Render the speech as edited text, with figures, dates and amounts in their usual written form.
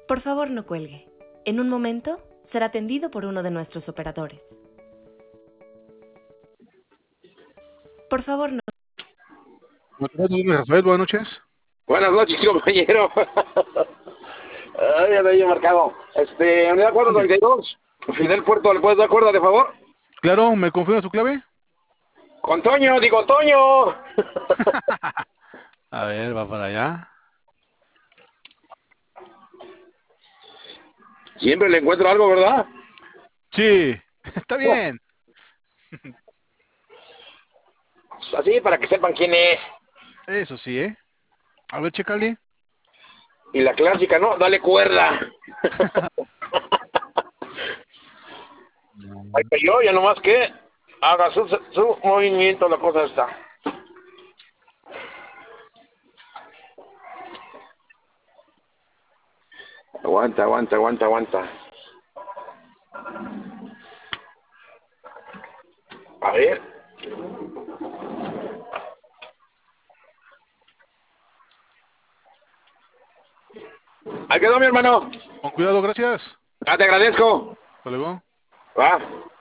Por favor, no cuelgue. En un momento será atendido por uno de nuestros operadores. Por favor, no. Rafael, buenas noches. Buenas noches, compañero. Ay, ya lo había marcado. Unidad 432. Fidel Puerto, ¿le puedes dar cuerda, de favor? Claro, ¿me confirma su clave? Con Toño, digo Toño. A ver, va para allá. Siempre le encuentro algo, ¿verdad? Sí, está bien. Así, para que sepan quién es. Eso sí, ¿eh? A ver, chécale. Y la clásica, ¿no? Dale cuerda. Ahí cayó, ya nomás que haga su movimiento, la cosa está. Aguanta, aguanta, aguanta, aguanta. A ver. Ahí quedó, mi hermano. Con cuidado, gracias. Ya te agradezco. Hasta luego. Va.